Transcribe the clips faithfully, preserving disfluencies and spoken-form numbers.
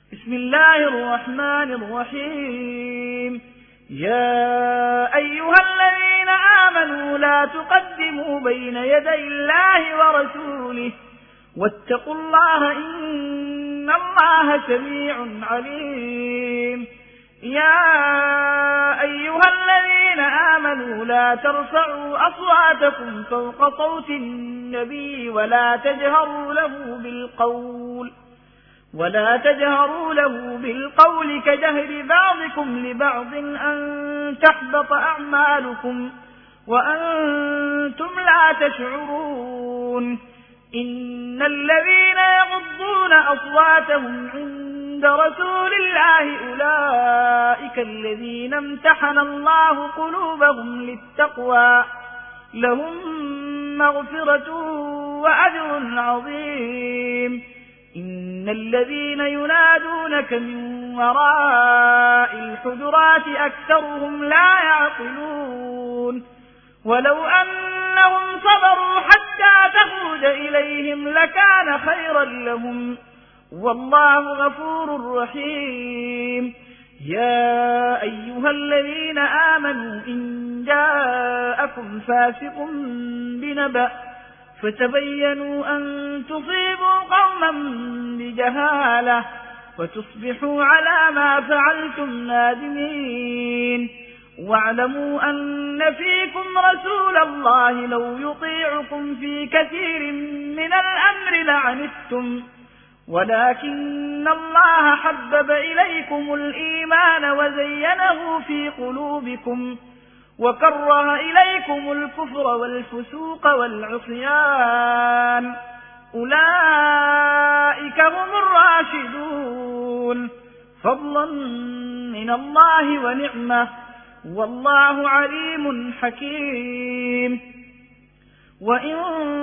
بسم الله الرحمن الرحيم. يا أيها الذين آمنوا لا تقدموا بين يدي الله ورسوله واتقوا الله إن الله سميع عليم. يا أيها الذين آمنوا لا ترفعوا أصواتكم فوق صوت النبي ولا تجهروا له بالقول ولا تجهروا له بالقول كجهر بعضكم لبعض أن تحبط أعمالكم وأنتم لا تشعرون. إن الذين يغضون أصواتهم عند رسول الله أولئك الذين امتحن الله قلوبهم للتقوى لهم مغفرة وأجر عظيم. إن الذين ينادونك من وراء الحجرات أكثرهم لا يعقلون. ولو أنهم صبروا حتى تخرج إليهم لكان خيرا لهم والله غفور رحيم. يا أيها الذين آمنوا إن جاءكم فاسق بنبأ فتبينوا أن تصيبوا قوما بجهالة وتصبحوا على ما فعلتم نادمين. واعلموا أن فيكم رسول الله لو يطيعكم في كثير من الأمر لعنتم ولكن الله حبب إليكم الإيمان وزينه في قلوبكم وكره إليكم الكفر والفسوق والعصيان أولئك هم الراشدون فضلا من الله ونعمة والله عليم حكيم. وإن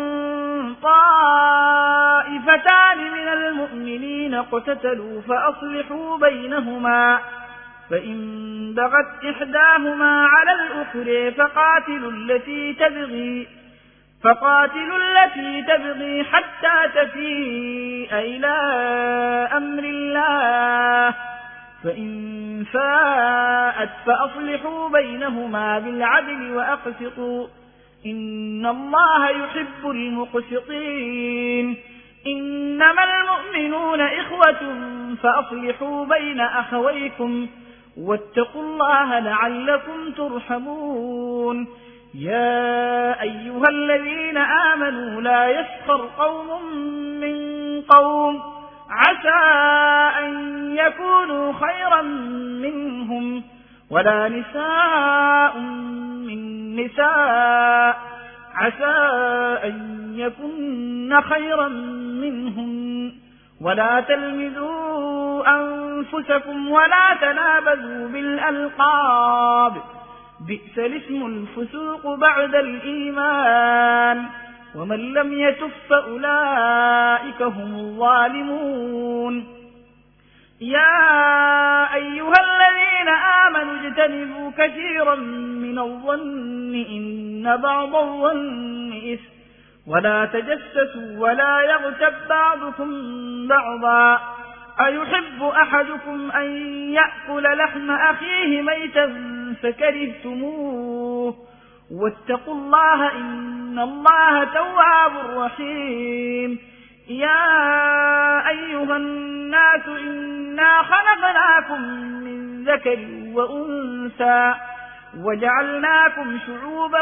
طائفتان من المؤمنين اقتتلوا فأصلحوا بينهما فإن بغت إحداهما على الأخرى فقاتلوا التي تبغي فقاتلوا التي تبغي حتى تفيء إلى أمر الله فإن فاءت فأصلحوا بينهما بالعدل وأقسطوا إن الله يحب المقسطين. إنما المؤمنون إخوة فأصلحوا بين أخويكم واتقوا الله لعلكم ترحمون. يا أيها الذين آمنوا لا يسخر قوم من قوم عسى أن يكونوا خيرا منهم ولا نساء من نساء عسى أن يكن خيرا منهم ولا تلمزوا أنفسكم ولا تنابذوا بالألقاب بئس الاسم الفسوق بعد الإيمان ومن لم يتب فأولئك هم الظالمون. يا أيها الذين آمنوا اجتنبوا كثيرا من الظن إن بعض الظن إثم ولا تجسسوا ولا يغتب بعضكم بعضا أيحب أحدكم أن يأكل لحم أخيه ميتا فكرهتموه واتقوا الله إن الله تواب رحيم. يا أيها الناس إنا خلقناكم من ذكر وأنثى وجعلناكم شعوبا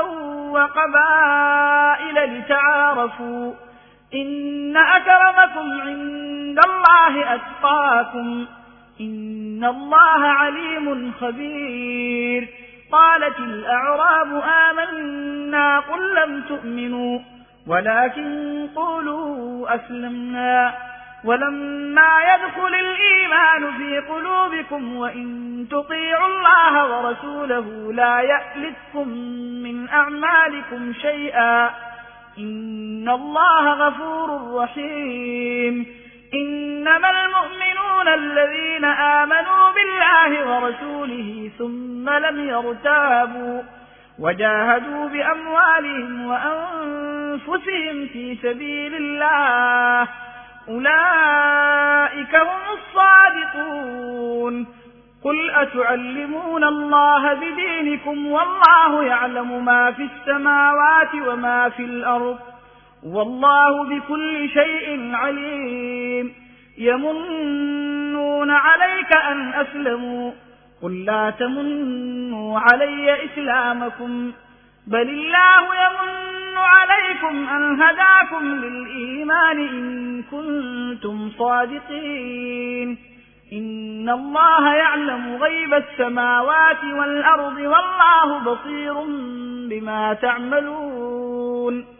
وقبائل لتعارفوا إن أكرمكم عند الله أتقاكم إن الله عليم خبير. قالت الأعراب آمنا قل لم تؤمنوا ولكن قولوا أسلمنا ولما يدخل الإيمان في قلوبكم وإن تطيعوا الله ورسوله لا يألتكم من أعمالكم شيئا إن الله غفور رحيم. إنما المؤمنون الذين آمنوا بالله ورسوله ثم لم يرتابوا وجاهدوا بأموالهم وأنفسهم في سبيل الله أولئك هم الصادقون أتعلمون الله بدينكم والله يعلم ما في السماوات وما في الأرض والله بكل شيء عليم. يمنون عليك أن أسلموا قل لا تمنوا علي إسلامكم بل الله يمن عليكم أن هداكم للإيمان إن كنتم صادقين. إن الله يعلم غيب السماوات والأرض والله بصير بما تعملون.